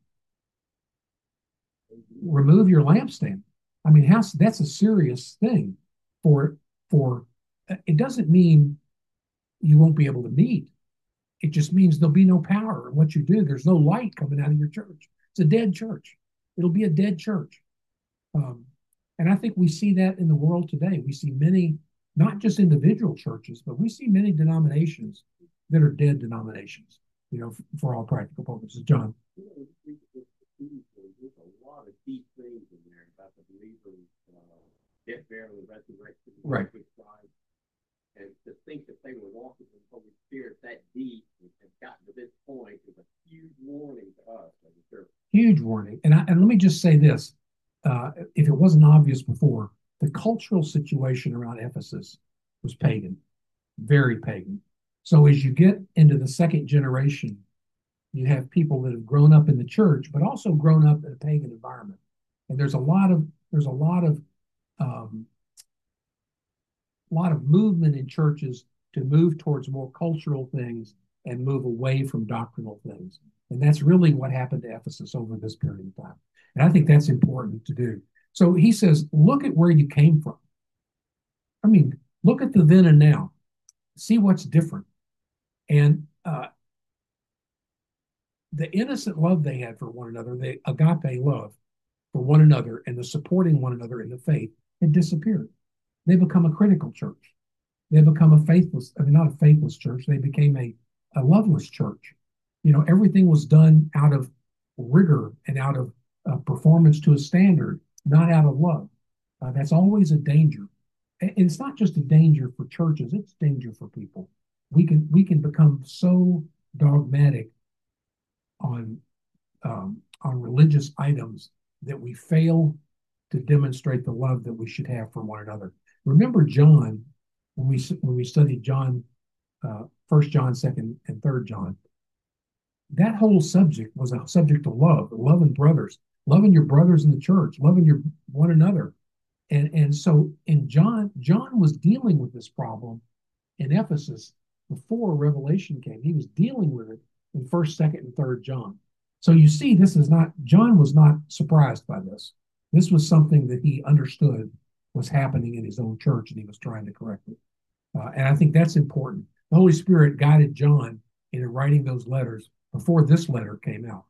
[SPEAKER 2] Remove your lampstand. I mean, that's a serious thing. For it doesn't mean you won't be able to meet. It just means there'll be no power in what you do. There's no light coming out of your church. It's a dead church. It'll be a dead church. And I think we see that in the world today. We see many, not just individual churches, but we see many denominations that are dead denominations, for all practical purposes. John.
[SPEAKER 4] There's a lot of deep things in there about the believers' death, burial, and resurrection.
[SPEAKER 2] Right.
[SPEAKER 4] And to think that they were walking with the Holy Spirit that deep and have gotten to this point is a huge warning to us as a church.
[SPEAKER 2] Huge warning. And let me just say this. If it wasn't obvious before, the cultural situation around Ephesus was pagan, very pagan. So as you get into the second generation, you have people that have grown up in the church, but also grown up in a pagan environment. And there's a lot of um, movement in churches to move towards more cultural things and move away from doctrinal things. And that's really what happened to Ephesus over this period of time. And I think that's important to do. So he says, look at where you came from. I mean, look at the then and now. See what's different. And the innocent love they had for one another, the agape love for one another and the supporting one another in the faith had disappeared. They become a critical church. They become a faithless, I mean, not a faithless church. They became a loveless church. You know, everything was done out of rigor and out of performance to a standard, not out of love. That's always a danger. And it's not just a danger for churches, it's danger for people. We can become so dogmatic on religious items that we fail to demonstrate the love that we should have for one another. Remember John, when we studied John, 1 John, 2nd and 3rd John, that whole subject was a subject of love, loving brothers, loving your brothers in the church, loving your one another. And so in John was dealing with this problem in Ephesus before Revelation came. He was dealing with it in 1st, 2nd, and 3rd John. So you see, John was not surprised by this. This was something that he understood was happening in his own church, and he was trying to correct it. And I think that's important. The Holy Spirit guided John into writing those letters before this letter came out.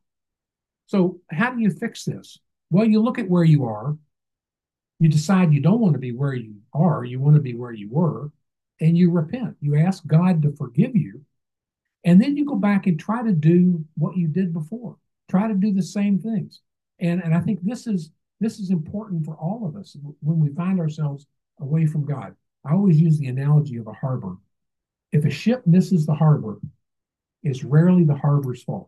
[SPEAKER 2] So how do you fix this? Well, you look at where you are. You decide you don't want to be where you are. You want to be where you were, and you repent. You ask God to forgive you, and then you go back and try to do what you did before. Try to do the same things. And I think this is important for all of us when we find ourselves away from God. I always use the analogy of a harbor. If a ship misses the harbor, it's rarely the harbor's fault.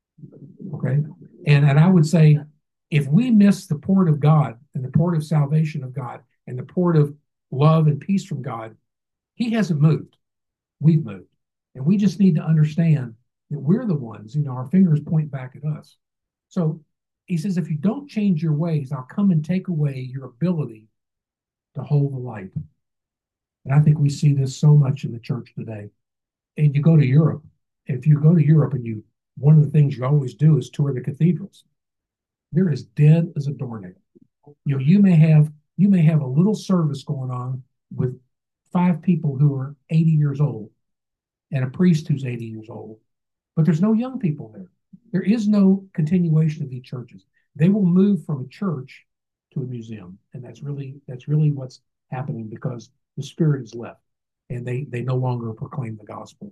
[SPEAKER 2] Okay? And I would say, if we miss the port of God and the port of salvation of God and the port of love and peace from God, he hasn't moved. We've moved. And we just need to understand that we're the ones, our fingers point back at us. So he says, if you don't change your ways, I'll come and take away your ability to hold the light. And I think we see this so much in the church today. And you go to Europe. If you go to Europe and one of the things you always do is tour the cathedrals. They're as dead as a doornail. You may have a little service going on with 5 people who are 80 years old and a priest who's 80 years old, but there's no young people there. There is no continuation of these churches. They will move from a church to a museum, and that's really what's happening, because the Spirit is left, and they no longer proclaim the gospel.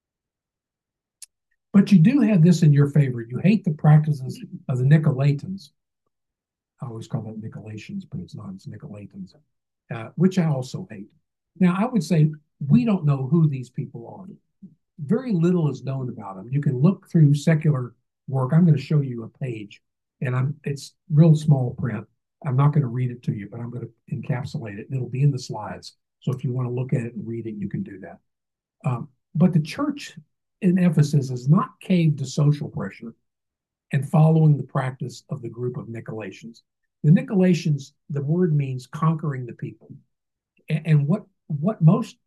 [SPEAKER 2] But you do have this in your favor. You hate the practices of the Nicolaitans. I always call that Nicolaitans, but it's not. It's Nicolaitans, which I also hate. Now, I would say we don't know who these people are. Very little is known about them. You can look through secular work. I'm going to show you a page, and it's real small print. I'm not going to read it to you, but I'm going to encapsulate it. It'll be in the slides. So if you want to look at it and read it, you can do that. But the church in Ephesus is not caved to social pressure and following the practice of the group of Nicolaitans. The Nicolaitans, the word means conquering the people. And what most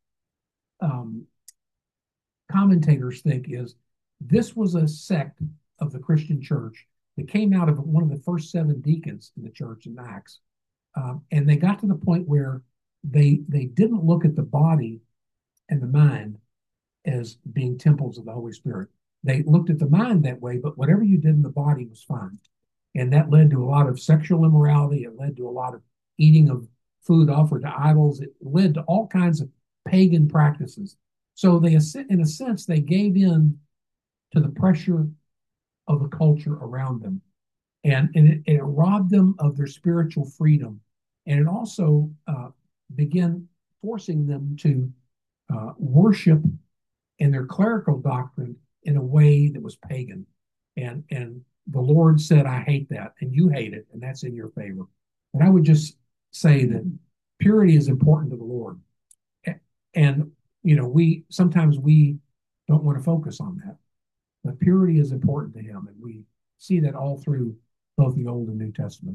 [SPEAKER 2] commentators think is this was a sect of the Christian church that came out of one of the first 7 deacons in the church in Acts. And they got to the point where they didn't look at the body and the mind as being temples of the Holy Spirit. They looked at the mind that way, but whatever you did in the body was fine. And that led to a lot of sexual immorality. It led to a lot of eating of food offered to idols. It led to all kinds of pagan practices. So they, in a sense, they gave in to the pressure of the culture around them. And it robbed them of their spiritual freedom. And it also began forcing them to worship in their clerical doctrine in a way that was pagan. And the Lord said, I hate that, and you hate it, and that's in your favor. And I would just say that purity is important to the Lord. And, sometimes we don't want to focus on that. But purity is important to him, and we see that all through both the Old and New Testament.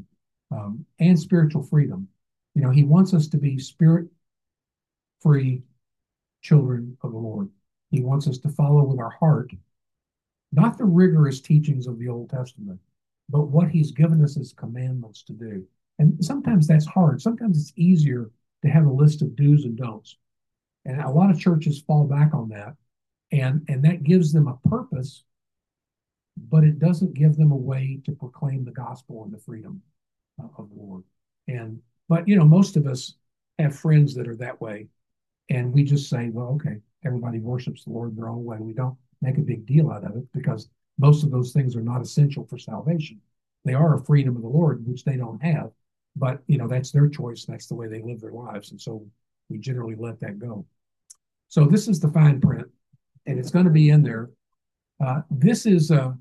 [SPEAKER 2] and spiritual freedom. You know, he wants us to be spirit-free children of the Lord. He wants us to follow with our heart, not the rigorous teachings of the Old Testament, but what he's given us as commandments to do. And sometimes that's hard. Sometimes it's easier to have a list of do's and don'ts. And a lot of churches fall back on that. And that gives them a purpose, but it doesn't give them a way to proclaim the gospel and the freedom of the Lord. But you know, most of us have friends that are that way, and we just say, well, okay, everybody worships the Lord their own way. We don't make a big deal out of it because most of those things are not essential for salvation. They are a freedom of the Lord, which they don't have, but you know, that's their choice. That's the way they live their lives, and so we generally let that go. So this is the fine print, and it's going to be in there. This is a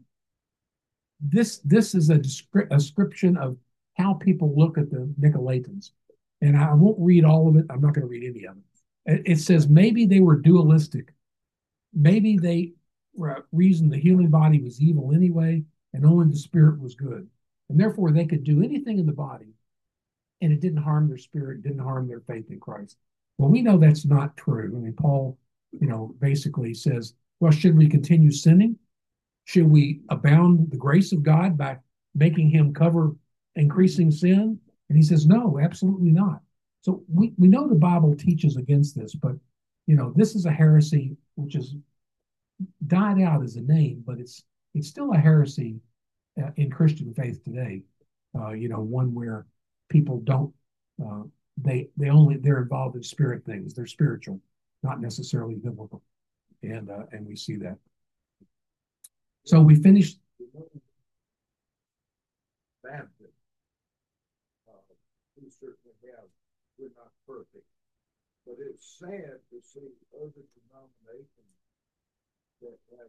[SPEAKER 2] description of how people look at the Nicolaitans. And I won't read all of it. I'm not going to read any of it. It says maybe they were dualistic. Maybe they reasoned the human body was evil anyway, and only the spirit was good. And therefore, they could do anything in the body, and it didn't harm their spirit, didn't harm their faith in Christ. Well, we know that's not true. I mean, Paul, you know, basically says, well, should we continue sinning? Should we abound the grace of God by making him cover increasing sin? And he says, no, absolutely not. So we know the Bible teaches against this, but you know, this is a heresy which has died out as a name, but it's still a heresy in Christian faith today. You know, one where people don't they're involved in spirit things. They're spiritual, not necessarily biblical, and we see that. So we finished.
[SPEAKER 1] Baptist. We certainly have. We're not perfect, but it's sad to see other denominations that have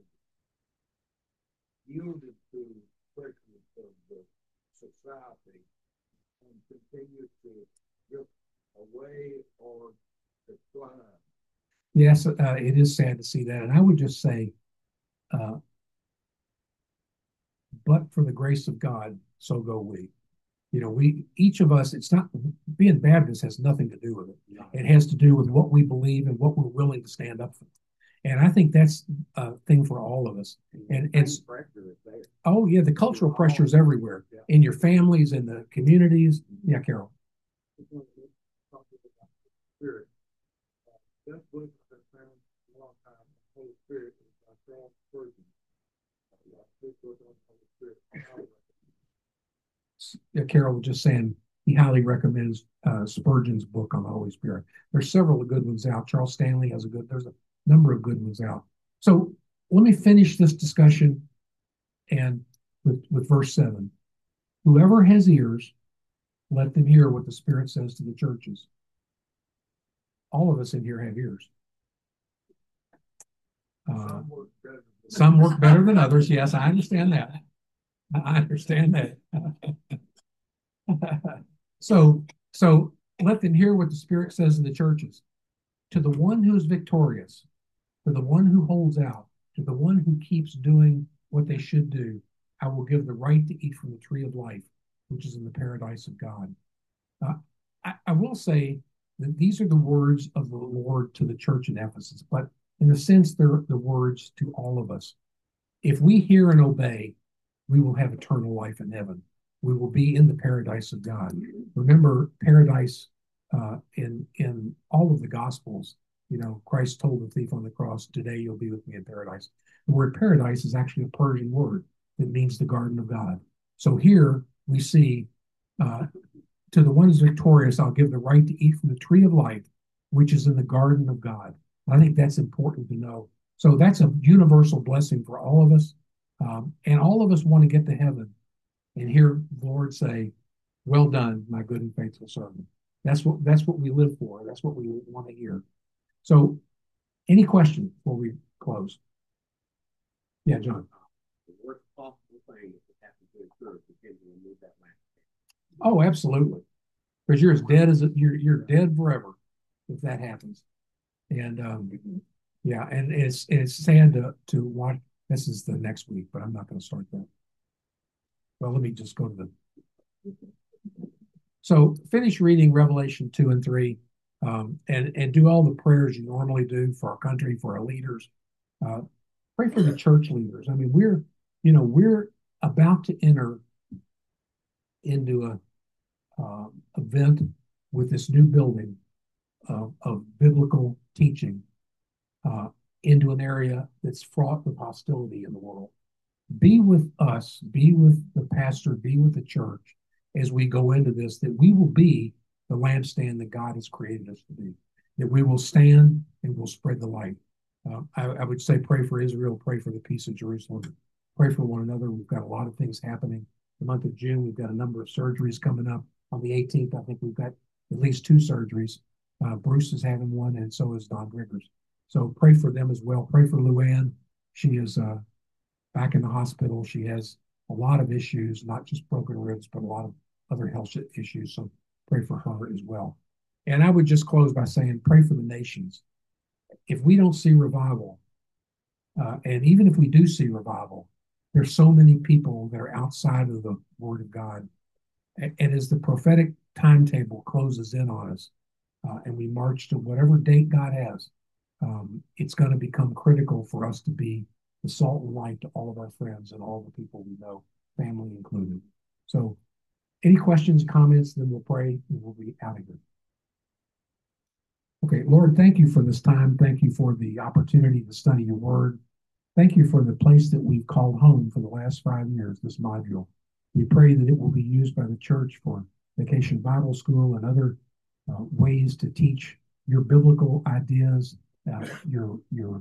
[SPEAKER 1] yielded to pressures of the society and continue to drift away or decline.
[SPEAKER 2] Yes, it is sad to see that, and I would just say, but for the grace of God, so go we. You know, each of us, it's not, being Baptist has nothing to do with it. It has to do with what we believe and what we're willing to stand up for. And I think that's a thing for all of us. And it's, oh yeah, the cultural pressure is everywhere, in your families, in the communities. Yeah, Carol.
[SPEAKER 1] Spirit. That book has been found a long time. The Holy Spirit is by Charles Spurgeon.
[SPEAKER 2] Yeah, Carol was just saying he highly recommends Spurgeon's book on the Holy Spirit. There's several good ones out. Charles Stanley has there's a number of good ones out. So let me finish this discussion and with verse 7. Whoever has ears, let them hear what the Spirit says to the churches. All of us in here have ears. Some work better than others. Yes, I understand that. I understand that. So let them hear what the Spirit says to the churches. To the one who is victorious, to the one who holds out, to the one who keeps doing what they should do, I will give the right to eat from the tree of life, which is in the paradise of God. I will say that these are the words of the Lord to the church in Ephesus, but in a sense, they're the words to all of us. If we hear and obey, we will have eternal life in heaven. We will be in the paradise of God. Remember, paradise in all of the Gospels, you know, Christ told the thief on the cross, today you'll be with me in paradise. The word paradise is actually a Persian word that means the garden of God. So here we see, to the one who's victorious, I'll give the right to eat from the tree of life, which is in the garden of God. I think that's important to know. So that's a universal blessing for all of us. And all of us want to get to heaven and hear the Lord say, well done, my good and faithful servant. That's what we live for. That's what we want to hear. So any questions before we close? Yeah, John.
[SPEAKER 4] The worst possible thing that could happen to a church is to remove that land.
[SPEAKER 2] Oh, absolutely. Because you're as dead as you're dead forever if that happens. And yeah, and it's sad to watch. This is the next week, but I'm not going to start that. Well, let me just go to the So finish reading Revelation 2 and 3, and do all the prayers you normally do for our country, for our leaders. Pray for the church leaders. I mean, we're about to enter into a event with this new building of biblical teaching into an area that's fraught with hostility in the world. Be with us, be with the pastor, be with the church as we go into this, that we will be the lampstand that God has created us to be, that we will stand and we'll spread the light. I would say pray for Israel, pray for the peace of Jerusalem, pray for one another. We've got a lot of things happening. The month of June, we've got a number of surgeries coming up. On the 18th, I think we've got at least 2 surgeries. Bruce is having one, and so is Don Riggers. So pray for them as well. Pray for Luann. She is back in the hospital. She has a lot of issues, not just broken ribs, but a lot of other health issues. So pray for her as well. And I would just close by saying, pray for the nations. If we don't see revival, and even if we do see revival, there's so many people that are outside of the Word of God. And as the prophetic timetable closes in on us, and we march to whatever date God has, it's going to become critical for us to be the salt and light to all of our friends and all the people we know, family included. So, any questions, comments, then we'll pray and we'll be out of here. Okay, Lord, thank you for this time. Thank you for the opportunity to study your word. Thank you for the place that we've called home for the last 5 years, this module. We pray that it will be used by the church for Vacation Bible School and other ways to teach your biblical ideas, your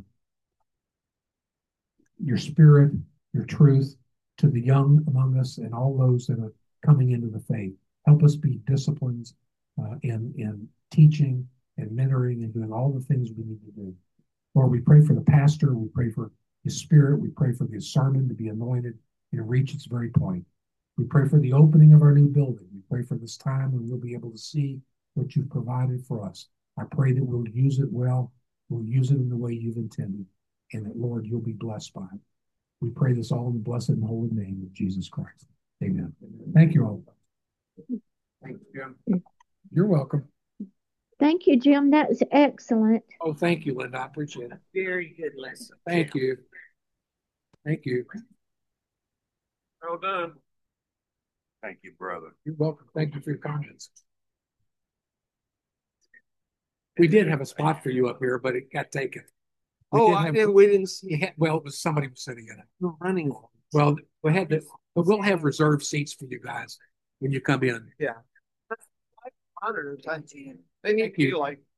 [SPEAKER 2] spirit, your truth to the young among us and all those that are coming into the faith. Help us be disciplined in teaching and mentoring and doing all the things we need to do. Lord, we pray for the pastor. We pray for his spirit. We pray for the sermon to be anointed and reach its very point. We pray for the opening of our new building. We pray for this time when we'll be able to see what you've provided for us. I pray that we'll use it well. We'll use it in the way you've intended, and that, Lord, you'll be blessed by it. We pray this all in the blessed and holy name of Jesus Christ. Amen. Thank you all.
[SPEAKER 1] Thanks, Jim.
[SPEAKER 2] You're welcome.
[SPEAKER 5] Thank you, Jim. That was excellent.
[SPEAKER 2] Oh, thank you, Linda. I appreciate it.
[SPEAKER 6] Very good lesson.
[SPEAKER 2] Thank you. Thank you.
[SPEAKER 3] Well done.
[SPEAKER 1] Thank you, brother.
[SPEAKER 2] You're welcome. Thank you for your comments. We did have a spot for you up here, but it got taken.
[SPEAKER 6] We didn't see
[SPEAKER 2] Well, it was somebody was sitting in it.
[SPEAKER 6] you running on.
[SPEAKER 2] Well, but we'll have reserved seats for you guys when you come in.
[SPEAKER 6] Monitors, they need
[SPEAKER 2] Thank
[SPEAKER 6] to be
[SPEAKER 2] you.
[SPEAKER 6] like